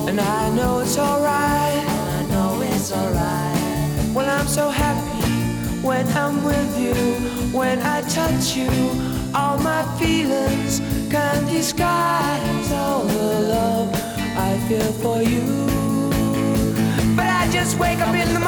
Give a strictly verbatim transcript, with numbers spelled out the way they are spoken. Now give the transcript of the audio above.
And I know it's alright, I know it's alright. well, I'm so happy when I'm with you. When I touch you, all my feelings can't disguise all the love I feel for you. But I just wake up in the